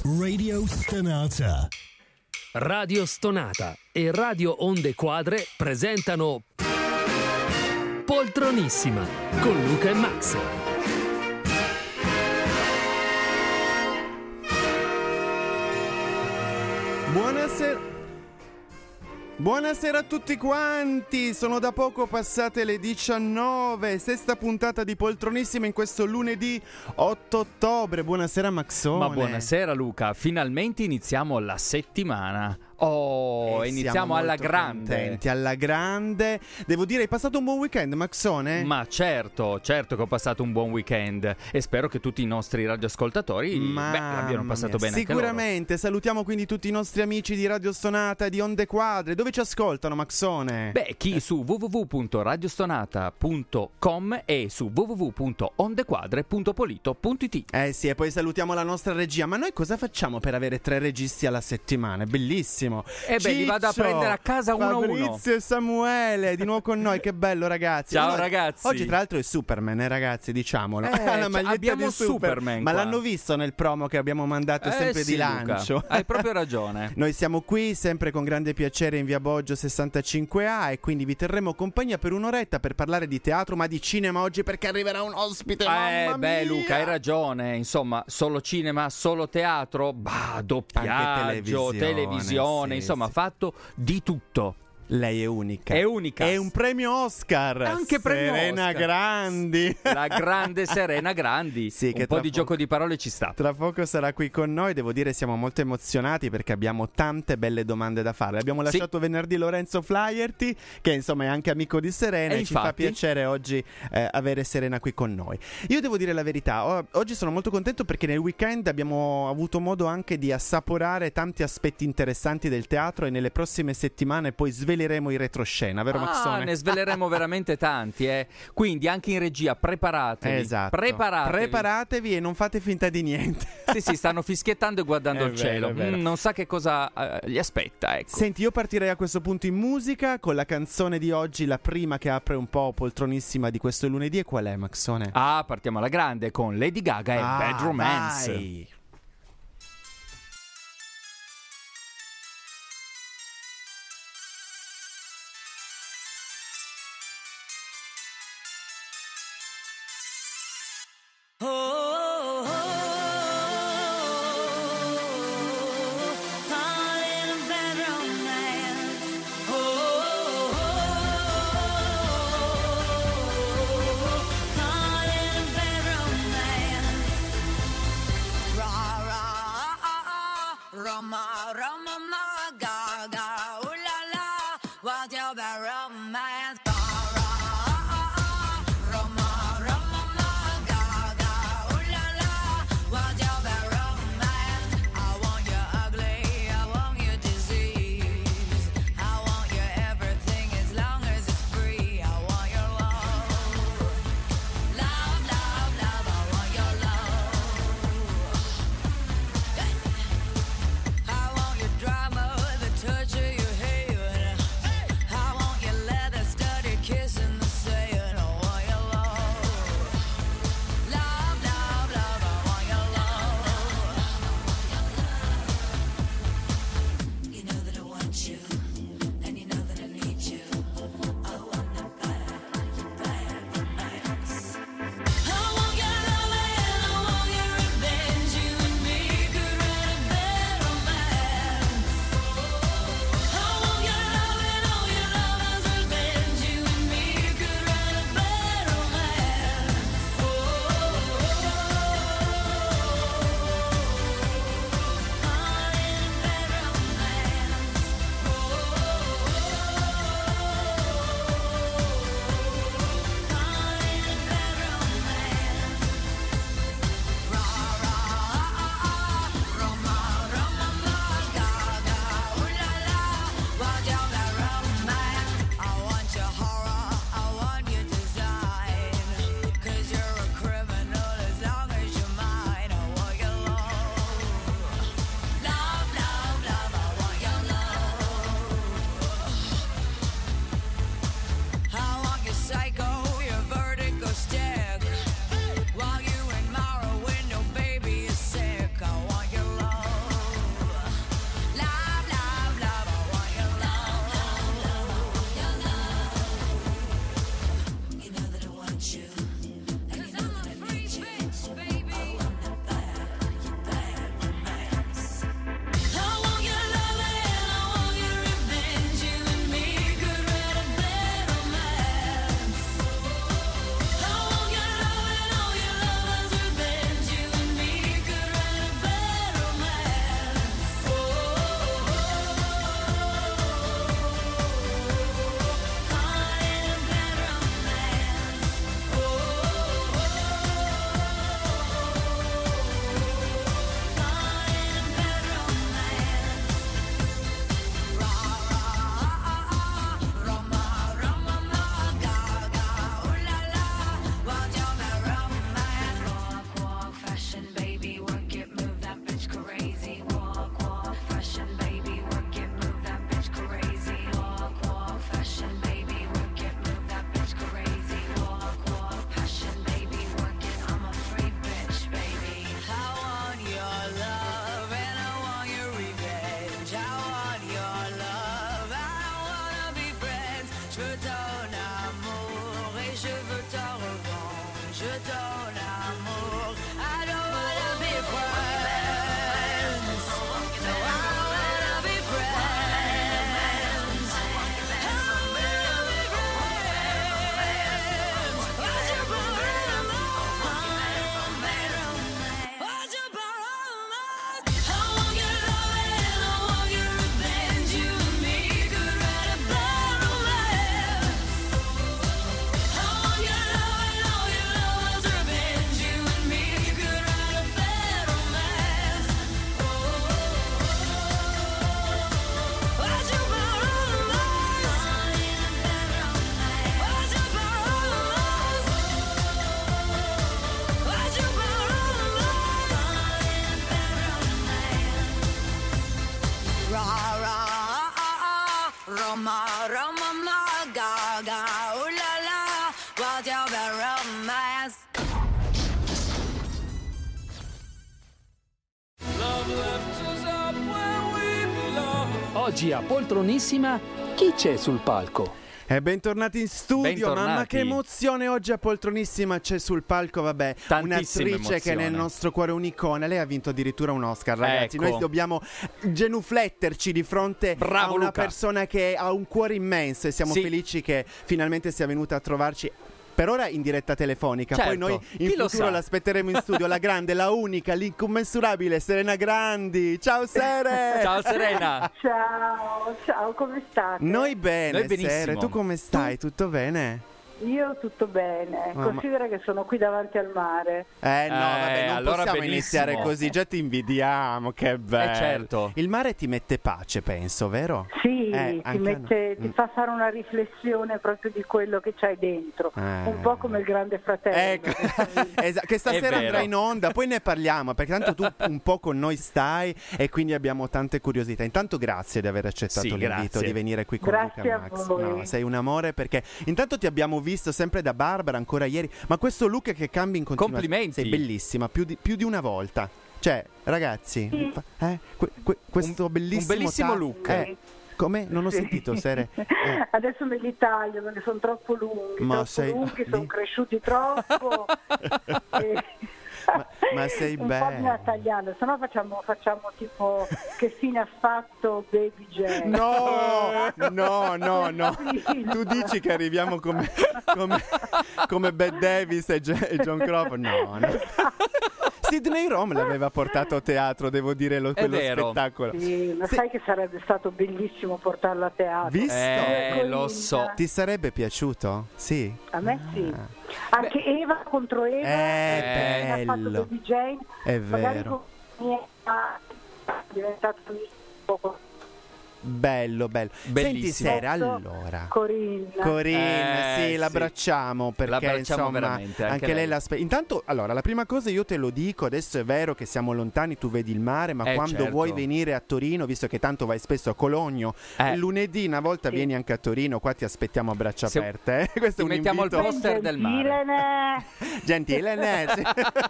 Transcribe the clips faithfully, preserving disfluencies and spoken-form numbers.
Radio Stonata. Radio Stonata e Radio Onde Quadre presentano Poltronissima con Luca e Max. Buonasera. Buonasera a tutti quanti, sono da poco passate le diciannove, sesta puntata di Poltronissima in questo lunedì otto ottobre. Buonasera Maxone. Ma buonasera Luca, finalmente iniziamo la settimana. Oh, e iniziamo alla grande. Contenti, alla grande. Devo dire, hai passato un buon weekend, Maxone? Ma certo, certo che ho passato un buon weekend e spero che tutti i nostri radioascoltatori Ma beh, l'abbiano passato bene sicuramente. Anche loro. Salutiamo quindi tutti i nostri amici di Radio Stonata e di Onde Quadre. Dove ci ascoltano, Maxone? Beh, chi su w w w punto radiostonata punto com e su w w w punto ondequadre punto polito punto i t. Eh sì, e poi salutiamo la nostra regia. Ma noi cosa facciamo per avere tre registi alla settimana? È bellissimo. E beh, li vado a prendere a casa uno a uno. Fabrizio e Samuele di nuovo con noi, che bello ragazzi. Ciao allora, ragazzi. Oggi tra l'altro è Superman, eh ragazzi, diciamolo. Eh, la maglietta abbiamo di Super- Superman Ma qua. l'hanno visto nel promo che abbiamo mandato Eh, sempre sì, di lancio. Luca, hai proprio ragione. Noi siamo qui sempre con grande piacere in via Boggio sessantacinque A e quindi vi terremo compagnia per un'oretta per parlare di teatro, ma di cinema oggi perché arriverà un ospite. Eh mamma beh mia! Luca, hai ragione. Insomma, solo cinema, solo teatro, bah, doppiaggio, televisione, televisione, sì, insomma, sì. fatto di tutto. Lei è unica. È unica. È un premio Oscar. Anche premio Serena Oscar. Grandi. La grande Serena Grandi. Sì, un che po' tra di poco- gioco di parole ci sta. Tra poco sarà qui con noi, devo dire siamo molto emozionati perché abbiamo tante belle domande da fare. Abbiamo Sì. lasciato venerdì Lorenzo Flaherty, che insomma è anche amico di Serena, E e ci fa infatti? piacere oggi eh, avere Serena qui con noi. Io devo dire la verità, o- oggi sono molto contento perché nel weekend abbiamo avuto modo anche di assaporare tanti aspetti interessanti del teatro e nelle prossime settimane poi sveleremo i retroscena, vero Ah, Maxone? ne sveleremo veramente tanti, eh. Quindi anche in regia preparatevi. Esatto. Preparatevi. Preparatevi e non fate finta di niente. Sì, sì, stanno fischiettando e guardando È il vero, cielo. è vero. Mm, non sa che cosa eh, gli aspetta, ecco. Senti, io partirei a questo punto in musica con la canzone di oggi, la prima che apre un po' Poltronissima di questo lunedì. E qual è, Maxone? Ah, partiamo alla grande con Lady Gaga e Ah, Bad Romance. vai. Roma, Roma, ma, Gaga, ooh la la, what's your bad romance? Roma, Roma, ma, Gaga, ooh la la, what's your bad romance? I want you ugly, I want you disease, I want you everything as long as it's free. I want your love, love, love, love. I want your love. I want your drama, the Roma, Roma, ma, gaga, ooh la la, what's your bad romance? Oggi a Poltronissima, chi c'è sul palco? E bentornati in studio, Bentornati. mamma che emozione oggi a Poltronissima c'è sul palco, vabbè, Tantissima un'attrice che è nel emozione. nostro cuore un'icona, lei ha vinto addirittura un Oscar, ragazzi, Ecco. noi dobbiamo genufletterci di fronte Bravo, a una Luca. persona che ha un cuore immenso e siamo Sì. felici che finalmente sia venuta a trovarci. Per ora in diretta telefonica, poi Certo, noi in chi lo futuro sa? l'aspetteremo in studio, la grande, la unica, l'incommensurabile Serena Grandi. Ciao Sere! Ciao Serena. Ciao, ciao, come state? Noi bene, Noi benissimo. Sere, tu come stai? Tutto bene? Io tutto bene, Oh, ma- considera che sono qui davanti al mare. Eh no, Eh, vabbè, non allora possiamo benissimo. iniziare così, già ti invidiamo, che bello. Eh, certo. Il mare ti mette pace, penso, vero? Sì, Eh, ti, anche mette, no. ti Mm. fa fare una riflessione proprio di quello che c'hai dentro, Eh. un po' come il Grande Fratello. Ecco, esa- che stasera È vero. andrà in onda, poi ne parliamo, perché tanto tu un po' con noi stai e quindi abbiamo tante curiosità. Intanto grazie di aver accettato Sì, l'invito grazie. di venire qui con Grazie Luca a Max. voi. No, sei un amore perché intanto ti abbiamo visto sempre da Barbara ancora ieri, ma questo look che cambi in continuazione. Complimenti. Sei bellissima, più di, più di una volta. Cioè, ragazzi, Sì. fa- eh, que- que- questo Un- bellissimo un bellissimo ta- look. Eh, come? Non ho Sì. sentito, Sere. Eh. Adesso me li taglio perché sono troppo lunghi, Ma troppo sei- lunghi, sono di- cresciuti troppo. E- Ma- ma sei un bella. po' bisogna tagliarlo, se no facciamo, facciamo tipo che fine ha fatto Baby J. No, no, no, no. Sì. Tu dici che arriviamo come, come, come Bette Davis e, Ge- e John Crawford? No, no. Sidney Rome l'aveva portato a teatro, devo dire, lo, quello vero. spettacolo. Sì, ma Sì. sai che sarebbe stato bellissimo portarlo a teatro? Visto? Eh, lo so. Ti sarebbe piaciuto? Sì. A me sì. Anche Eva contro Eva, Eh, ha fatto bello. Baby Jane, È magari vero. con mia è diventato un po' Bello, bello. Senti, Bellissimo. Sera, allora. Corinna. Corinne, Eh, sì, sì. l'abbracciamo perché L'abbracciamo insomma veramente, anche, anche lei, lei. l'aspetta. Intanto, allora, la prima cosa io te lo dico, adesso è vero che siamo lontani, tu vedi il mare, ma Eh, quando certo. vuoi venire a Torino, visto che tanto vai spesso a Cologno, Eh. lunedì una volta Sì. vieni anche a Torino, qua ti aspettiamo a braccia Se- aperte, eh. Questo è Ti un mettiamo al invito poster del mare. Gentile, ne. gentile, né? Sì.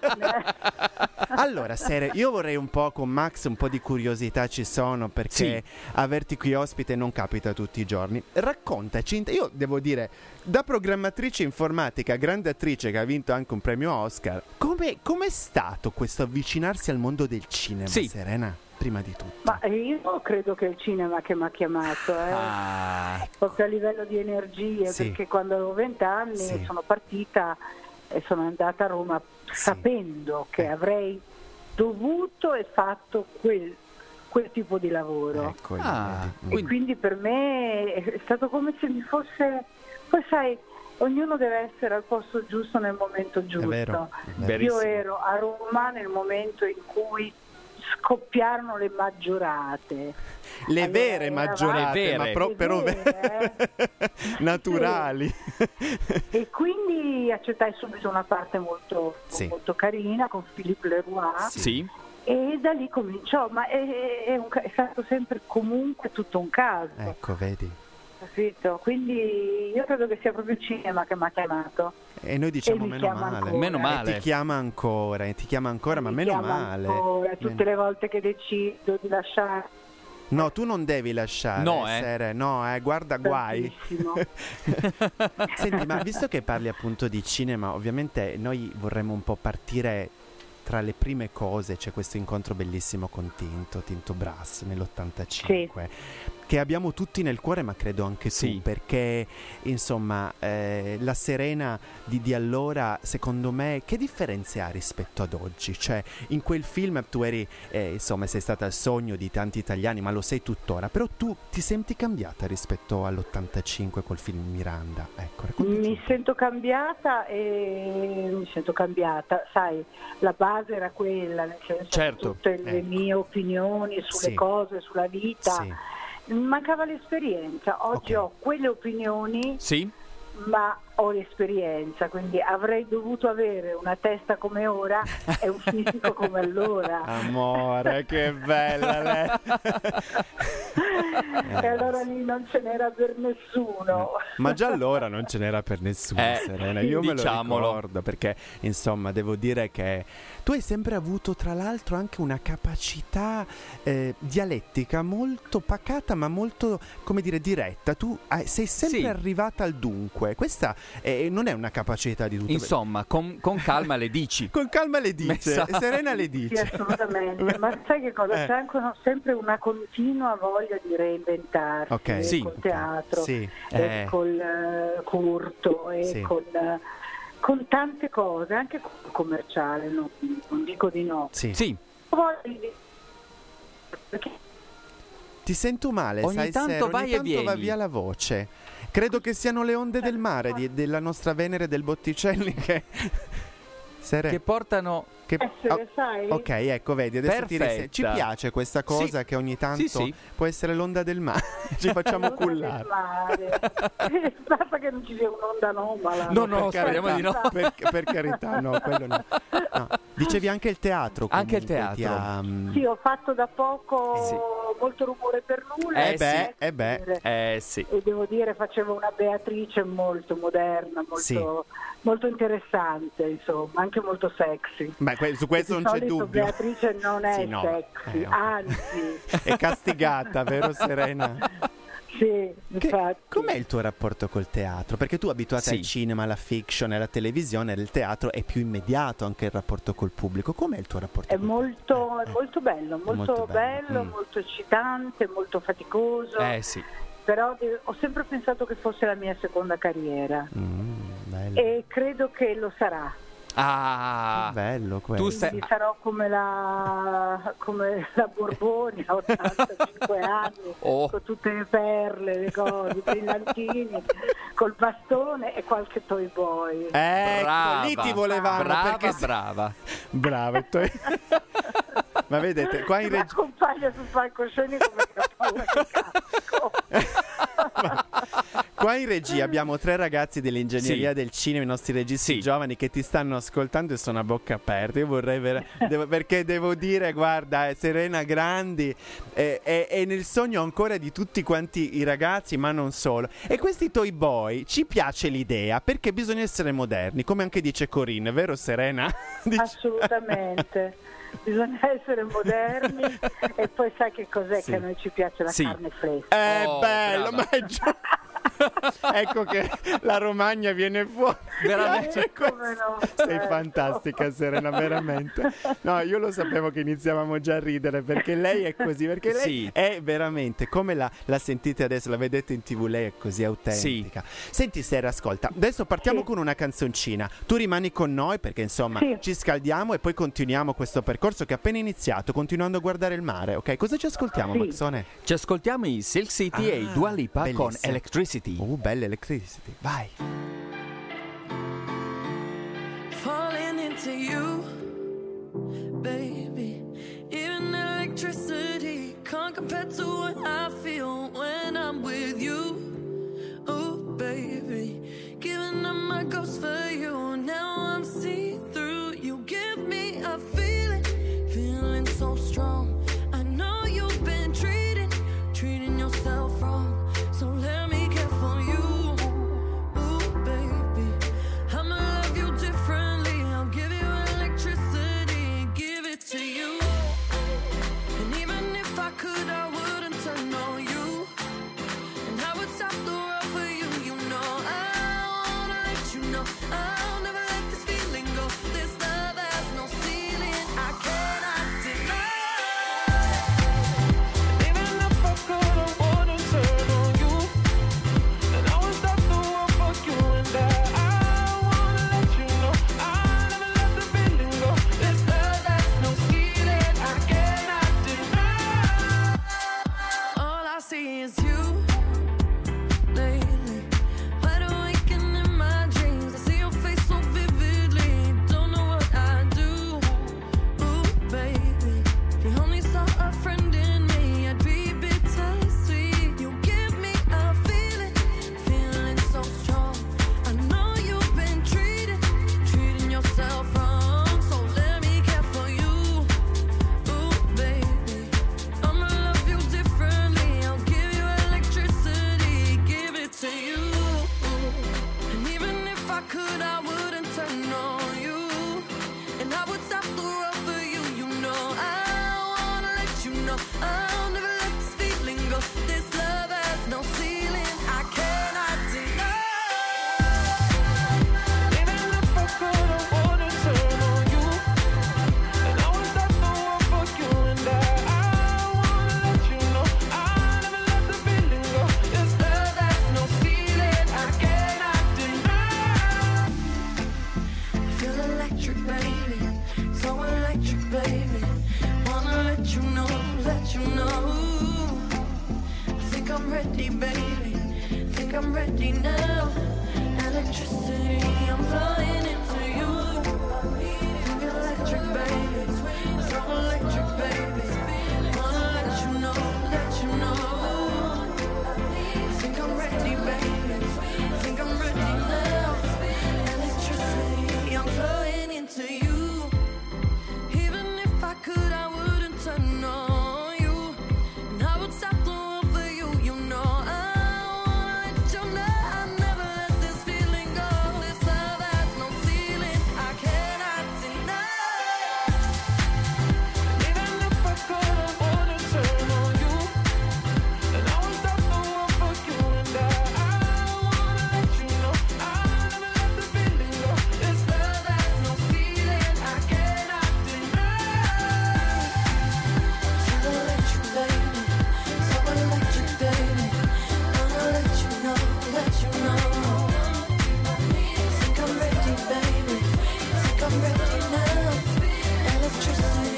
Allora, Sere, io vorrei un po' con Max, un po' di curiosità ci sono perché Sì. averti qui ospite non capita tutti i giorni. Raccontaci, int- io devo dire, da programmatrice informatica, grande attrice che ha vinto anche un premio Oscar, come è stato questo avvicinarsi al mondo del cinema, Sì. Serena? Prima di tutto. Ma io credo che è il cinema che mi ha chiamato, eh. Ah, proprio a livello di energie, Sì. perché quando avevo vent'anni Sì. sono partita e sono andata a Roma sapendo che Eh. avrei dovuto e fatto quel, quel tipo di lavoro. Ecco, Ah, vedi. E quindi per me è stato come se mi fosse, poi sai, ognuno deve essere al posto giusto nel momento giusto. vero, è vero. Io Verissimo. ero a Roma nel momento in cui scoppiarono le maggiorate. Le Allora, vere eravamo- maggiorate, Le ma vere. pro- Le però vere, naturali. E quindi accettai subito una parte molto, Sì. molto carina con Philippe Leroy sì. e da lì cominciò, ma è, è un ca- è stato sempre comunque tutto un caso, Ecco, vedi. capito? Quindi io credo che sia proprio il cinema che mi ha chiamato. E noi diciamo E mi meno chiama male. ancora. Meno E male. ti chiama ancora, e ti chiama ancora, ma Mi meno chiama male. ancora, tutte Meno- le volte che decido di lasciare. No, tu non devi lasciare, No, eh. Sere, no, eh, guarda guai. Tantissimo. Senti, ma visto che parli appunto di cinema, ovviamente noi vorremmo un po' partire tra le prime cose, c'è questo incontro bellissimo con Tinto, Tinto Brass nell'ottantacinque, che abbiamo tutti nel cuore, ma credo anche tu, Sì. perché insomma eh, la Serena di, di allora, secondo me, che differenze ha rispetto ad oggi? Cioè, in quel film tu eri, eh, insomma, sei stata il sogno di tanti italiani, ma lo sei tuttora, però tu ti senti cambiata rispetto all'ottantacinque col film Miranda? Ecco, raccontaci. Mi sento cambiata e mi sento cambiata, sai, la base era quella, nel senso Certo, tutte le ecco. mie opinioni sulle Sì. cose, sulla vita. Sì. Mancava l'esperienza, oggi Ok. ho quelle opinioni, Sì? ma ho l'esperienza, quindi avrei dovuto avere una testa come ora e un fisico come allora. Amore, che bella lei. E allora lì non ce n'era per nessuno. Ma già allora non ce n'era per nessuno, Eh, Serena. Io me diciamolo. lo ricordo perché, insomma, devo dire che tu hai sempre avuto, tra l'altro, anche una capacità eh, dialettica molto pacata, ma molto, come dire, diretta. Tu hai- sei sempre Sì. arrivata al dunque. Questa eh, non è una capacità di tutto. Insomma, con, con calma le dici. Con calma le dice, Messa- Serena le Sì, dice. assolutamente. Ma sai che cosa? Eh. C'è anche una- sempre una continua voglia di reinventarsi, Ok. e Sì. col Ok. teatro, Sì. e Eh. col eh, curto, e Sì. con, eh, con tante cose, anche col commerciale, no? Non dico di no. Sì. Sì, Voglia di- perché Ti sento male, Ogni sai, tanto Sera, ogni vai e tanto va vieni. via la voce. Credo che siano le onde del mare di- della nostra Venere del Botticelli che... Sere, che portano... che- essere, oh, sai? ok, ecco, vedi, adesso ti Perfetta. rese- ci piace questa cosa Sì. che ogni tanto Sì, sì. può essere l'onda del mare. Ci facciamo L'onda del cullare. mare. Basta che non ci sia un'onda anomala. No, no, Per speriamo di no. carità, Per, per carità, no, quello no. No. Dicevi anche il teatro. Anche il comunque, ti teatro. ha, mm, Sì, ho fatto da poco Eh sì. molto rumore per nulla. Eh Eh beh, sì. eh beh. Eh sì. E devo dire, facevo una Beatrice molto moderna, molto, Sì. molto interessante, insomma, anche molto sexy. Beh, que- su questo Di non c'è solito dubbio. Beatrice non è Sì, no. sexy, Eh, ok. anzi, È castigata, vero Serena? sì, Che- infatti. com'è il tuo rapporto col teatro? Perché tu abituata Sì. al cinema, alla fiction, alla televisione, il teatro è più immediato anche il rapporto col pubblico. Com'è il tuo rapporto? È col- molto, Eh, è molto bello, molto, molto bello. bello, Mm. molto eccitante, molto faticoso, Eh sì. però de- ho sempre pensato che fosse la mia seconda carriera Mm, bello. e credo che lo sarà. Ah, bello quello. tu stai- Quindi sarò come la, come la Borboni a ottantacinque anni, Oh. con tutte le perle, le cose, i brillantini, col bastone e qualche toy boy. Ecco, brava, lì ti volevamo brava, perché brava. brava. tu- Ma vedete, qua in Mi regia accompagna sul palcoscenico perché ho paura che casco. Qua in regia abbiamo tre ragazzi dell'ingegneria Sì. del cinema, i nostri registi Sì. giovani che ti stanno ascoltando e sono a bocca aperta. Io vorrei ver- devo- perché devo dire, guarda, eh, Serena Grandi è, è- è nel sogno ancora di tutti quanti i ragazzi, ma non solo. E questi Toy Boy, ci piace l'idea perché bisogna essere moderni, come anche dice Corinne, vero Serena? Dice- Assolutamente. Bisogna essere moderni e poi sai che cos'è Sì. che a noi ci piace la Sì. carne fresca. È Oh, bello, brava. ma è giù. Ecco che la Romagna viene fuori. Veramente. Eh, come no? Sei Certo. fantastica, Serena, veramente. No, io lo sapevo che iniziavamo già a ridere perché lei è così, perché lei Sì. è veramente come la, la sentite adesso, la vedete in tivù, lei è così autentica. Senti Sera, ascolta, adesso partiamo Sì. con una canzoncina. Tu rimani con noi perché insomma Sì. ci scaldiamo e poi continuiamo questo percorso che è appena iniziato, continuando a guardare il mare, ok? Cosa ci ascoltiamo, Sì. Maxone? Ci ascoltiamo i Silk City e i Ah, Dua Lipa con bellissimo. Electricity. Oh, belle Electricity, vai. Falling into you, baby. Even electricity can't compare to what I feel when I'm with you. Oh, baby. Giving up my ghost for you. Now I'm see through. You give me a feeling, feeling so strong. I know you've been treating, treating yourself wrong. So let me care for you. Ooh, baby. I'ma love you differently. I'll give you electricity, give it to you. And even if I could, I wouldn't turn I'll never let this feeling go. This love has no ceiling. I cannot deny. Even if I could, I wouldn't turn on you. And I was not the one for you. And I, I wanna let you know I'll never let the feeling go. This love has no ceiling. I cannot deny. I feel electric, baby. So electric, baby. Wanna let you know, let you know. I think I'm ready, baby. Think I'm ready now. Electricity, I'm flying into you. Think electric, baby. So electric, baby. Wanna let you know, let you know. I think I'm ready, baby. Think I'm ready now. Electricity, I'm flying into you. Even if I could, I wouldn't turn on you. And I would stop the world for you, you know. I wanna let you know I never let this feeling go. This love has no ceiling. I cannot deny. Even if I could, I wouldn't turn on you. And I would stop the world for you. And I, I wanna let you know I'll never let the feeling go. This love has no ceiling. I cannot deny. So electric, baby. So electric, baby. Wanna let you know, let you know. Think I'm ready, baby. Think I'm ready now. Electricity.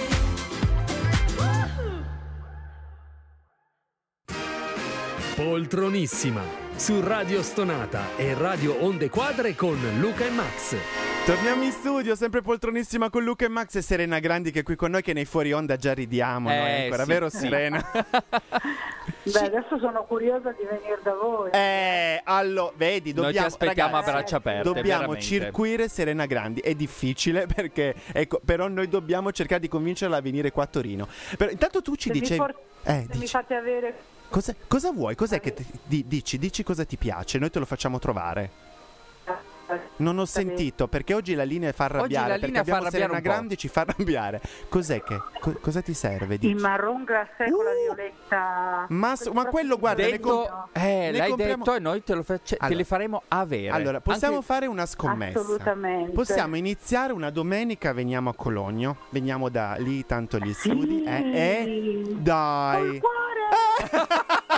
Poltronissima su Radio Stonata e Radio Onde Quadre con Luca e Max. Torniamo in studio, sempre poltronissima con Luca e Max e Serena Grandi che è qui con noi, che nei fuori onda già ridiamo noi Eh, ancora, sì, vero sì. Serena? Beh, adesso sono curiosa di venire da voi. Eh, allora, vedi, dobbiamo, Noi ti aspettiamo ragazzi, a braccia aperte. dobbiamo veramente. circuire Serena Grandi. È difficile perché, ecco, però noi dobbiamo cercare di convincerla a venire qua a Torino. Però intanto tu ci Se mi dicevi... for- eh, se mi dici- fate avere cosa, cosa vuoi? Cos'è che ti- di- dici? Dici cosa ti piace, noi te lo facciamo trovare. Non ho sentito perché oggi la linea fa arrabbiare. la linea perché fa abbiamo arrabbiare Serena un po'. Grandi, ci fa arrabbiare. Cos'è che co- cosa ti serve? Dici? il marron glacé con la Uh! violetta. Ma, s- ma quello guarda, ne com- Detto, eh, ne l'hai compriamo- detto e noi te, lo face- te Allora. li faremo avere. Allora, possiamo Anche- fare una scommessa. Assolutamente. Possiamo iniziare una domenica, veniamo a Cologno, veniamo da lì, tanto gli studi. Eh, eh, dai. Col cuore!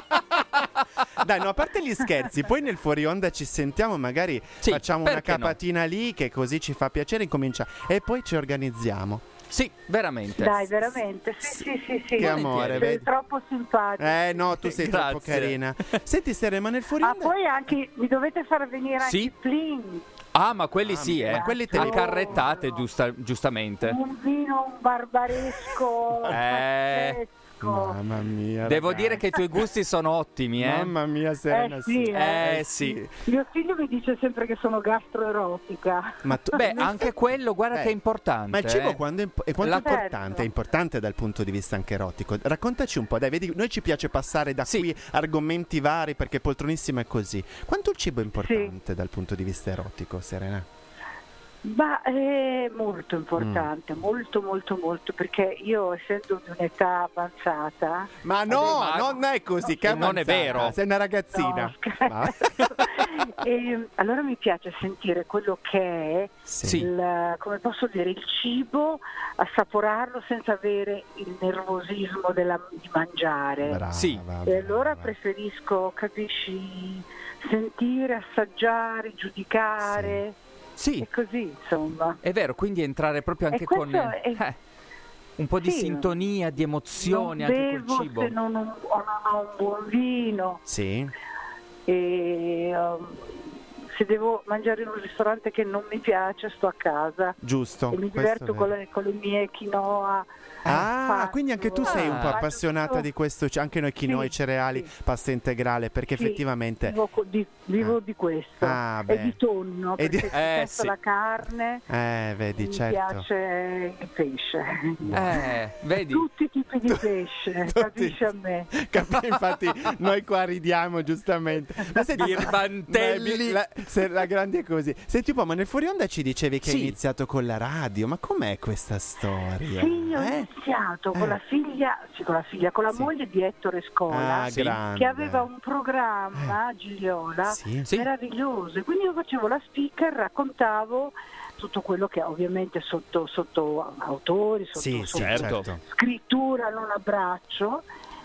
Dai, no, a parte gli scherzi, poi nel fuori onda ci sentiamo, magari Sì, facciamo una perché no? capatina lì che così ci fa piacere, incomincia e poi ci organizziamo. Sì, veramente. Dai, veramente. Sì, sì, sì, sì. Che amore, Sei vedi? troppo simpatico. Eh no, tu sei Grazie. troppo carina. Senti Sere, ma nel fuori Ah, onda poi anche mi dovete far venire anche Sì? i Flin. Ah, ma quelli Ah, sì, ma eh. quelli te li- A carrettate, giusta- giustamente. Un vino, un barbaresco. Eh. pazzesco. Mamma mia. Devo ragazzi. dire che i tuoi gusti sono ottimi, eh. Mamma mia, Serena. Eh sì, Eh sì. Mio figlio mi dice sempre che sono gastroerotica. Ma tu- Beh, anche quello, guarda Beh, che è importante. Ma il cibo eh. quando è, imp- è quanto La- è importante? È importante dal punto di vista anche erotico. Raccontaci un po', dai, vedi, noi ci piace passare da Sì. qui argomenti vari perché poltronissima è così. Quanto il cibo è importante dal punto di vista erotico, Serena? Ma è molto importante, Mm. molto molto molto, perché io essendo di un'età avanzata, Ma no, ma- non è così, che non è avanzata, vero. sei una ragazzina. no, scherzo. E allora mi piace sentire quello che è Sì. Sì. il, come posso dire, il cibo, assaporarlo senza avere il nervosismo della- di mangiare. Brava, Sì. E allora brava. preferisco, capisci, sentire, assaggiare, giudicare. Sì, E così, insomma. è vero, quindi entrare proprio anche E con questo è- eh, un po' di sì. sintonia, di emozioni non anche bevo col cibo. se non, ho- o non ho un buon vino. Sì. E um, se devo mangiare in un ristorante che non mi piace, sto a casa. Giusto. E mi questo diverto è con vero. le, con le mie quinoa. Ah, fatto. quindi anche tu sei un po' Ah. appassionata di questo, cioè anche noi quinoa, Sì, cereali, sì. pasta integrale, perché Sì, effettivamente... Vivo, co- di, vivo Ah. di questo. Ah, e beh. di tonno, E di- perché Eh, detesto sì. la carne. Eh, e vedi, mi certo. piace il pesce. Eh, vedi? Tutti i tipi di pesce, Tutti. capisci a me. Capi- infatti noi qua ridiamo giustamente. Ma senti, Birbantelli. ma- la- Se la grande è così. Senti un po', ma nel fuori onda ci dicevi che Sì. hai iniziato con la radio, ma com'è questa storia? Sì, ho Eh? iniziato con Eh. la figlia, sì, con la figlia, con la Sì. moglie di Ettore Scola, Ah, Sì. grande. che aveva un programma, Gigliola, Sì. Sì. meraviglioso. E quindi io facevo la speaker, raccontavo tutto quello che ovviamente sotto, sotto autori, sotto, Sì, sì, sotto certo. certo. scrittura, non abbraccio.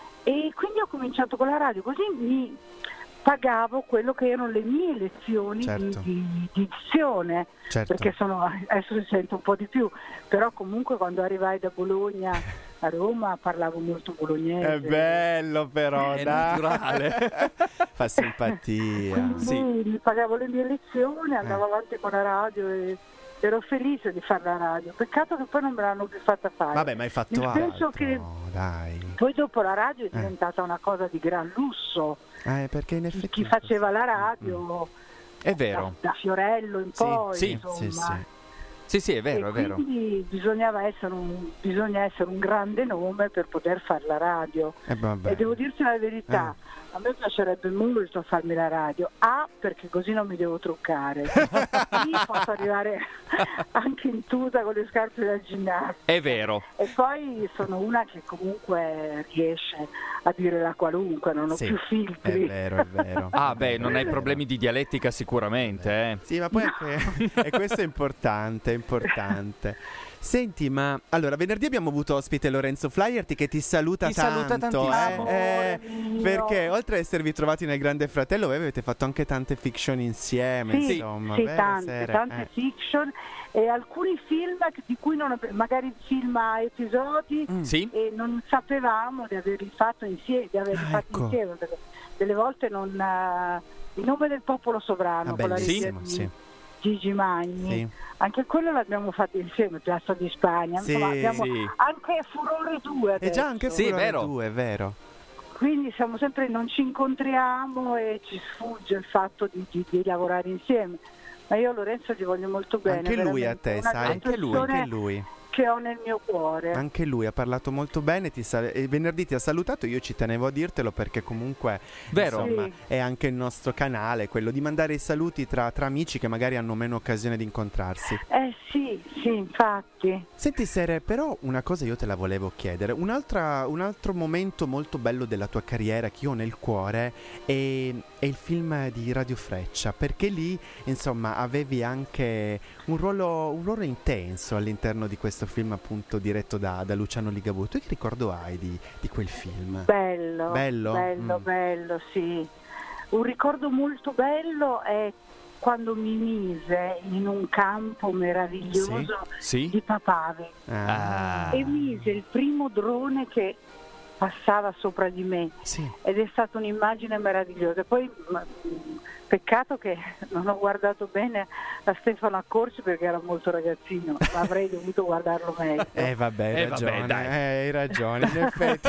E quindi ho cominciato con la radio, così mi pagavo quello che erano le mie lezioni Certo. di, di, di dizione, Certo. perché sono, adesso si sente un po' di più, però comunque quando arrivai da Bologna a Roma parlavo molto bolognese. È bello però, È dai. naturale. Fa simpatia. Quindi Sì. mi pagavo le mie lezioni, andavo Eh. avanti con la radio e ero felice di fare la radio. Peccato che poi non me l'hanno più fatta fare. Vabbè, ma hai fatto Nel altro, senso che dai. poi dopo la radio è diventata una cosa di gran lusso. Eh, perché in Chi- effetti Chi faceva la radio, È vero. da, da Fiorello in Sì, poi, sì, insomma. Sì, sì. Sì, sì, è vero, E è vero. quindi bisognava essere un, bisogna essere un grande nome per poter fare la radio. Eh, vabbè. E devo dirti la verità, a me piacerebbe molto farmi la radio. A, perché così non mi devo truccare. B, posso arrivare anche in tuta con le scarpe da ginnastica. È vero. E poi sono una che comunque riesce a dire la qualunque, non ho Sì, più filtri. È vero, è vero. Ah, beh, non hai problemi di dialettica sicuramente, eh. Sì, ma poi anche... e questo è importante, è importante. Senti, ma allora venerdì abbiamo avuto ospite Lorenzo Flaherty che ti saluta Ti tanto, saluta tantissimo. eh, eh, Amore mio. perché oltre ad esservi trovati nel Grande Fratello, voi avete fatto anche tante fiction insieme, Sì, insomma, sì, vere tante, sere, tante eh. fiction e alcuni film che- di cui non, magari film a episodi Mm. Sì? e non sapevamo di averli fatto insieme, di averli Ah, fatti ecco. insieme, perché delle volte non eh, Il nome del popolo sovrano Ah, con la regia bellissimo, di sì. Gigi Magni. Sì. Anche quello l'abbiamo fatto insieme, Piazza di Spagna. Sì, Insomma, abbiamo sì. anche Furore due E adesso. già anche Sì, è Furore vero. due, è vero. Quindi siamo sempre, non ci incontriamo e ci sfugge il fatto di, di- di lavorare insieme. Ma io a Lorenzo gli voglio molto bene. Anche lui a veramente, te, una sai? delle Anche lui, persone anche lui. che ho nel mio cuore. Anche lui ha parlato molto bene, ti sa- e venerdì ti ha salutato, io ci tenevo a dirtelo perché comunque Vero. insomma, Sì. è anche il nostro canale, quello di mandare i saluti tra, tra amici che magari hanno meno occasione di incontrarsi. Eh sì, sì, infatti. Senti Sere, però una cosa io te la volevo chiedere, Un'altra, un altro momento molto bello della tua carriera che io ho nel cuore è, è il film di Radio Freccia, perché lì insomma avevi anche un ruolo, un ruolo intenso all'interno di questo film appunto diretto da, da Luciano Ligabue. Tu che ricordo hai di, di quel film? Bello, Bello? bello, Mm. bello, sì. Un ricordo molto bello è quando mi mise in un campo meraviglioso Sì? di Papave Ah, e mise il primo drone che passava sopra di me sì. ed è stata un'immagine meravigliosa. Poi ma, peccato che non ho guardato bene a Stefano Accorsi perché era molto ragazzino, ma avrei dovuto guardarlo meglio. Eh vabbè, hai Eh, vabbè, ragione, dai. eh, hai ragione, in effetti.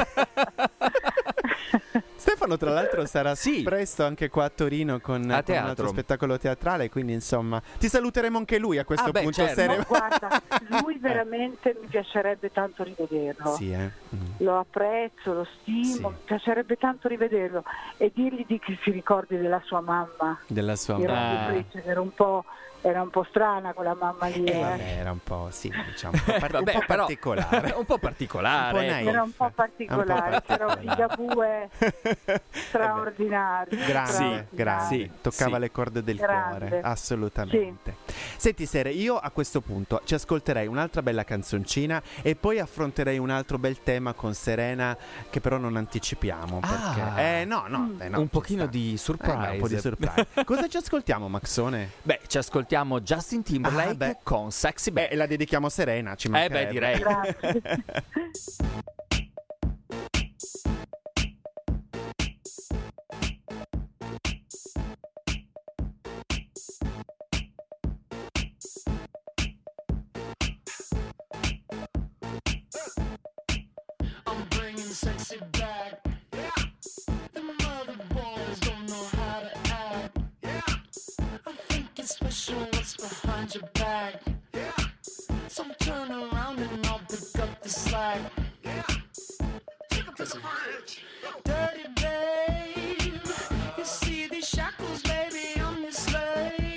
Stefano tra l'altro sarà Sì. presto anche qua a Torino con, con un teatro. altro spettacolo teatrale, quindi insomma ti saluteremo anche lui a questo Ah, beh, punto. certo. Sere. No, guarda, lui veramente mi piacerebbe tanto rivederlo. Sì, eh. Mm. Lo apprezzo, lo stimo, Sì. mi piacerebbe tanto rivederlo e dirgli di che si ricordi della sua mamma. Della sua Era, mamma. Ah. Freccia, che era un po', era un po' strana quella mamma lì. Eh, eh. vabbè, era un po', sì, diciamo, un po', par- Vabbè, un po' però- particolare. un po' particolare. Un po' naif. Era un po' particolare, però particolare. Ligabue straordinario. Grande, straordinario. grande, Sì, toccava sì. le corde del Grande. cuore, assolutamente. Senti Sere, io a questo punto ci ascolterei un'altra bella canzoncina e poi affronterei un altro bel tema con Serena che però non anticipiamo perché Ah. eh no, no, eh, no, Un ci pochino sta. di Eh, surprise. beh, un po' di surprise. Cosa ci ascoltiamo, Maxone? Beh, ci ascoltiamo Justin Timberlake Ah, beh. con Sexy Back. Beh, la dedichiamo a Serena, ci Eh mancherebbe. beh, direi. Grazie. I'm bringing sexy back. Yeah. The mother boys don't know how to act. Yeah. I think it's special what's behind your back. Yeah. So turn around and I'll pick up the slack. Yeah. Take up the bridge. Dirty babe. You see these shackles, baby, I'm your slave.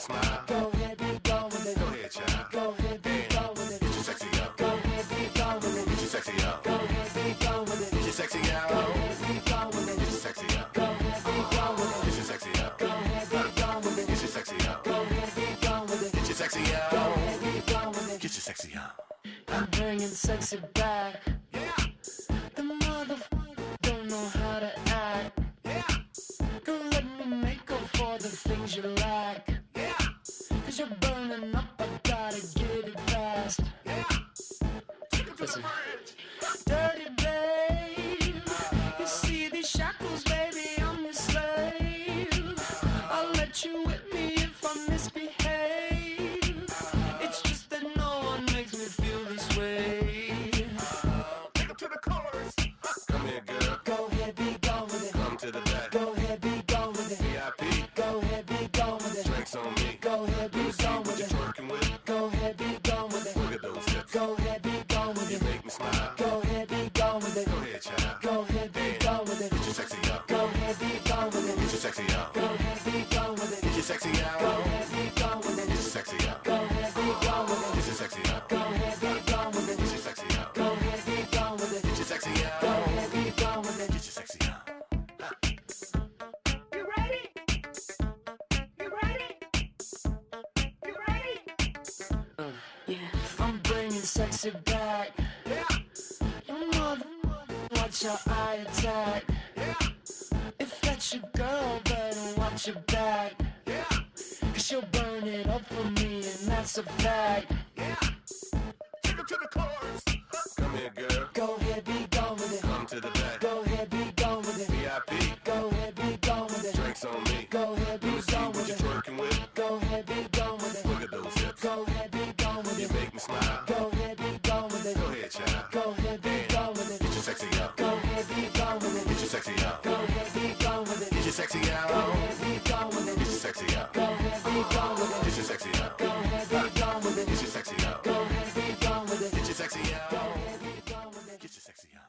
smile. Go ahead, be gone with it. Go ahead, child. Go ahead, be gone with it. Get your sexy up. Go ahead, be gone with it. Get your sexy up. Go ahead, be gone with it. Get your sexy up. Go ahead, be gone with it. Get your sexy up. Go ahead, be gone with it. Get your sexy up. Go ahead, be gone with it. Get your sexy up. Go ahead, be gone with it. Get your sexy up. Go ahead, be gone with it. Get your sexy up. I'm bringing sexy back. Yeah. The motherfucker don't know how to act. Yeah. Go let me make up for the things you lack. Yeah. Cause you're burning up, I gotta get it fast. Yeah. Listen. Dirty babe, you see these shackles, baby, I'm your slave. I'll let you whip me if I misbehave. It's just that no one makes me feel this way. Take it to the chorus. Come here, girl. Go ahead, be gone with it. Come to the back. Go ahead, be gone with it. V I P. Go ahead, be gone with it. Drinks on me. Go ahead, be gone with it. Twerking with. Go ahead, be gone with it. Look at those hips. Go ahead, be gone with it. You make me smile. Go ahead, be gone with it. Go ahead, child. Go ahead, be gone with it. Get your sexy up. Go ahead, be gone with it. Get your sexy up. Go ahead, be gone with it. Get your sexy up. Go ahead, be gone with it. Get your sexy up. Go ahead, be gone with it. Get your sexy up. Go ahead, be gone with it. Get your sexy up. Go ahead, be gone with it. Get your sexy up. Go ahead, be gone with it. Get your sexy up. You ready? You ready? You ready? Uh, yeah. I'm bringing sexy back. Yeah. Your mother, watch your eye attack. Yeah. If that's your girl, better watch your back. Yeah. Cause she'll burn it up for me, and that's a fact. Yeah. Take her to the chorus. Come here, girl. Go ahead, be gone with it. Come to the back. Go ahead, be gone with it. V I P. Go ahead, be gone with it. Drinks on me. Go ahead, be gone with it. Twerking with. Go ahead, be gone with it. Look at those hips. Go ahead, be gone with it. You make me smile. Go ahead, be gone with it. Go ahead, child. Go ahead, be gone with it. Get your sexy up. Go ahead, be gone with it. Get your sexy up. Go ahead, be gone with it. Get your sexy up. Go ahead, be gone with it. Get your sexy up. Go ahead, be gone with it. Get your sexy up. Go ahead, be gone with it. Get your sexy up. Go ahead, be gone with it. Get your sexy up. Go ahead, be gone with it. Get your sexy up.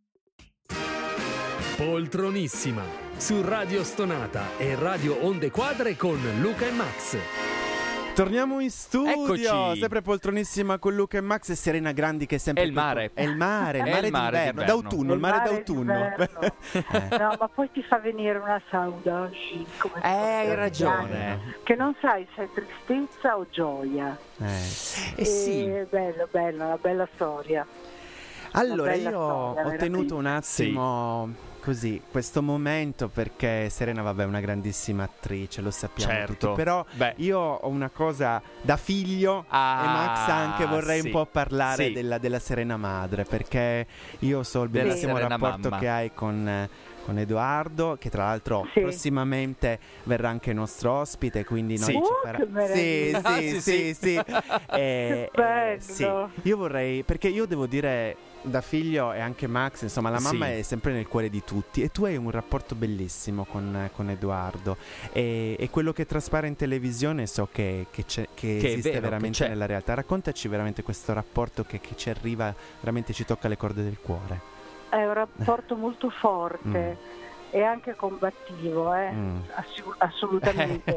Poltronissima su Radio Stonata e Radio Onde Quadre con Luca e Max. Torniamo in studio, Eccoci. sempre poltronissima con Luca e Max e Serena Grandi che è sempre È il qui mare. con- È il mare, il È mare il mare d'inverno, d'inverno. d'autunno, il mare d'autunno. d'inverno. Eh. No, ma poi ti fa venire una saudade, come Eh, hai ragione. che non sai se è tristezza o gioia. Eh. Eh sì. E bello, bello, una bella storia. Allora, bella io storia, ho tenuto un Sì. attimo così questo momento perché Serena, vabbè, è una grandissima attrice, lo sappiamo Certo. tutti. Però Beh. io ho una cosa da figlio Ah, e Max anche vorrei sì. un po' parlare Sì. della, della Serena madre, perché io so il Della bellissimo Serena rapporto mamma. che hai con, eh, con Edoardo, che tra l'altro Sì. prossimamente verrà anche nostro ospite, quindi noi Sì. ci Uh, farà... che meraviglia. sì, Ah, sì, sì, sì, sì. Eh, Che bello. eh, sì. Io vorrei, perché io devo dire, da figlio e anche Max, insomma, la mamma Sì. è sempre nel cuore di tutti e tu hai un rapporto bellissimo con, con Edoardo e, e quello che traspare in televisione so che, che, c'è, che, Che è esiste vero, che veramente c'è. nella realtà. Raccontaci veramente questo rapporto che, che ci arriva, veramente ci tocca le corde del cuore. È un rapporto molto forte e anche combattivo, eh? Mm. Assu- assolutamente.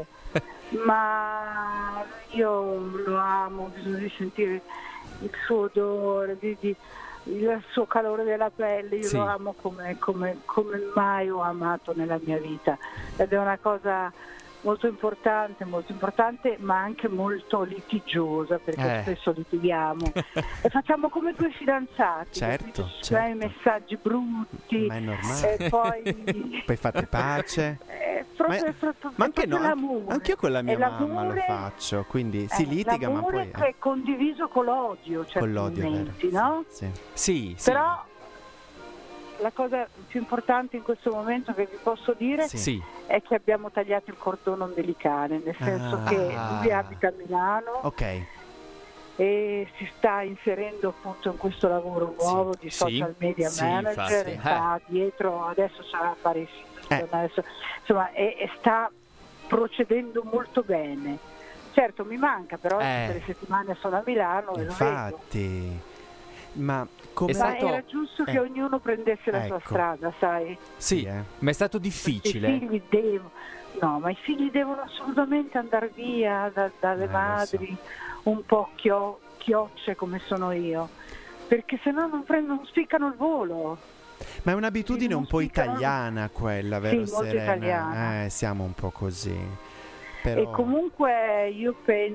Ma io lo amo, ho bisogno di sentire il suo odore, di, di- il suo calore della pelle, io Sì. lo amo come, come- come mai ho amato nella mia vita ed è una cosa molto importante, molto importante ma anche molto litigiosa perché Eh. spesso litighiamo e facciamo come due fidanzati, Certo, capito? Ci certo. dai messaggi brutti Ma è normale. e poi Poi fate pace. è proprio, Ma- è proprio- Ma è anche no, proprio anche- l'amore. anch'io con la mia È mamma lo l'amore- faccio, quindi si eh, litiga ma l'amore poi... che è condiviso con l'odio certi con l'odio, vero? momenti, no? Sì. Sì, sì. Però la cosa più importante in questo momento che vi posso dire Sì. Sì. è che abbiamo tagliato il cordone ombelicale, nel senso Ah. che lui abita a Milano Ok. e si sta inserendo appunto in questo lavoro nuovo di Sì, social media sì, manager, infatti, sta dietro, adesso sarà a fare i film, Eh. adesso, insomma, e, e sta procedendo molto bene. Certo mi manca, però Eh. tutte le settimane sono a Milano e lo vedo. Infatti. Ma come... È Ma stato- era giusto che eh. ognuno prendesse la sua Ecco. strada, sai? Sì, eh. ma è stato I difficile. figli devono, no, ma i figli devono assolutamente andare via da- dalle Eh, lo madri un po' chio- chiocce come sono io, perché se no non prendono, spiccano il volo. Ma è un'abitudine un po' Musica- italiana quella, vero Sì, molto Serena? italiana. Eh, siamo un po' così. Però... E comunque io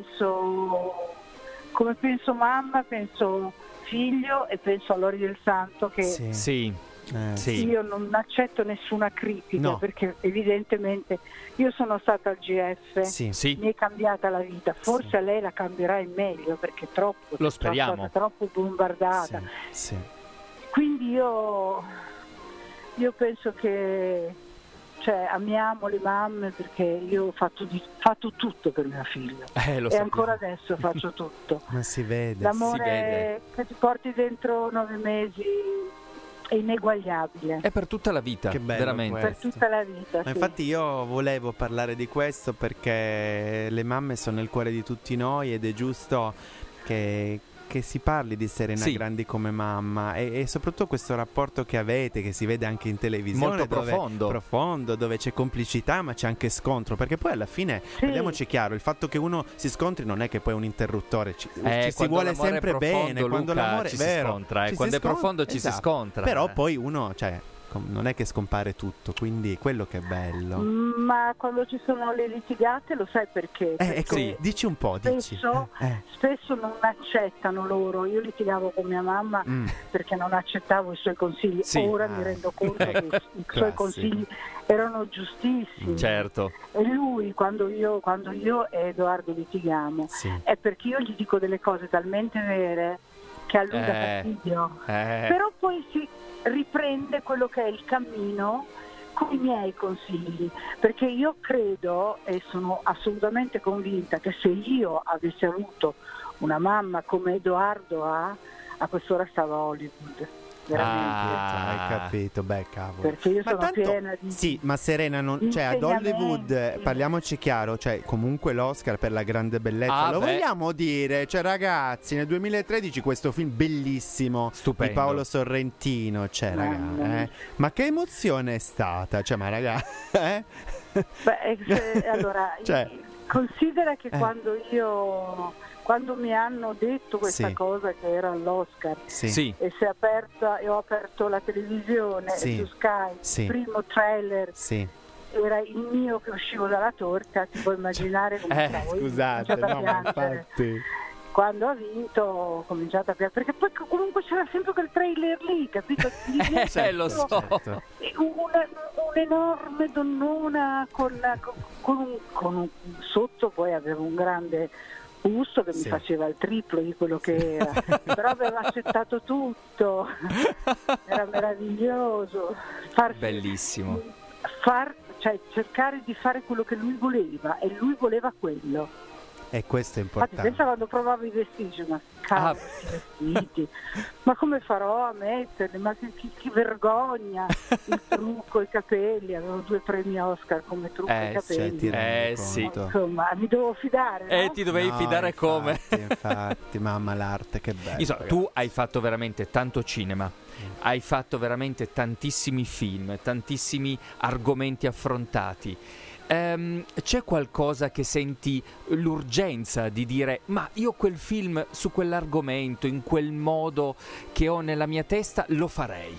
penso, come penso mamma, penso figlio e penso a Lori del Santo che Sì. Sì, Eh, sì. io non accetto nessuna critica No. perché evidentemente io sono stata al G F, Sì. Sì. mi è cambiata la vita, forse Sì. a lei la cambierà in meglio perché troppo, Lo è speriamo. stata troppo bombardata. Sì, sì. Quindi io, io penso che cioè, amiamo le mamme perché io ho fatto, di- fatto tutto per mio figlio Eh, lo e sappiamo. ancora adesso faccio tutto. Ma si vede. Si L'amore vede. che ti porti dentro nove mesi è ineguagliabile È per tutta la vita, Che bello veramente. per questo. tutta la vita. Ma sì. infatti io volevo parlare di questo perché le mamme sono il cuore di tutti noi ed è giusto che, che si parli di Serena Sì. Grandi come mamma e, e soprattutto questo rapporto che avete, che si vede anche in televisione, Molto dove- profondo. profondo, dove c'è complicità ma c'è anche scontro, perché poi alla fine, Sì. parliamoci chiaro, il fatto che uno si scontri non è che poi è un interruttore, ci, Eh, ci si quando vuole l'amore è sempre profondo, bene, quando Luca, l'amore ci è si vero, scontra, eh, ci quando si è profondo ci si esatto. scontra, Però eh. poi uno, cioè, com- non è che scompare tutto, quindi quello che è bello. Ma quando ci sono le litigate lo sai perché? Eh, Perché ecco, Sì. dici un po', dici. spesso, Eh, spesso non accettano loro. Io litigavo con mia mamma mm. perché non accettavo i suoi consigli. Sì. Ora Ah. mi rendo conto che i, i suoi Classico. consigli erano giustissimi. Certo. E lui, quando io, quando io e Edoardo litighiamo, Sì. è perché io gli dico delle cose talmente vere che a lui dà Eh. fastidio. Eh, Però poi si riprende quello che è il cammino con i miei consigli, perché io credo e sono assolutamente convinta che se io avessi avuto una mamma come Edoardo ha, a quest'ora stava a Hollywood, veramente. Ah. Hai capito, beh, cavolo. Perché io Ma sono tanto- piena di Sì, ma Serena, non, cioè ad insegnamenti. Hollywood, parliamoci chiaro, cioè comunque l'Oscar per la grande bellezza, Ah, lo beh. vogliamo dire? Cioè ragazzi, nel duemilatredici questo film bellissimo Stupendo. di Paolo Sorrentino, cioè raga, Mamma eh? Ma che emozione è stata? Cioè, ma raga, eh? Beh, se- allora, Cioè- considera che Eh. quando io quando mi hanno detto questa Sì. cosa che era all'Oscar Sì. sì. e si è aperta e ho aperto la televisione Sì. e su Sky Sì. il primo trailer Sì. era il mio che uscivo dalla torta, ti puoi immaginare come Eh, stavo. Io ho Scusate, cominciato a no, ma piangere. infatti. Quando ha vinto ho cominciato a piangere perché poi comunque c'era sempre quel trailer lì, capito? Eh, lo so. Certo. Una- un'enorme donnona con, con, con un, con un sotto poi aveva un grande busto che mi Sì. faceva il triplo di quello che era, però aveva accettato tutto, era meraviglioso. Farsi- Bellissimo. far- cioè, cercare di fare quello che lui voleva e lui voleva quello. E questo è Infatti importante. pensa quando provavo i vestiti, ma cavolo, Ah. questi vestiti, ma come farò a metterli? Ma che, che- che vergogna! Il trucco, i capelli, avevo due premi Oscar come trucco e Eh, Cioè, capelli. ti rendi Eh, sì. conto? Insomma, mi devo fidare, Eh, no? ti dovevi No, fidare infatti, come? Infatti, mamma, l'arte, che bello. Insomma, ragazzi. tu hai fatto veramente tanto cinema, hai fatto veramente tantissimi film, tantissimi argomenti affrontati. Ehm, c'è qualcosa che senti l'urgenza di dire ma io quel film su quell'argomento, in quel modo che ho nella mia testa, lo farei?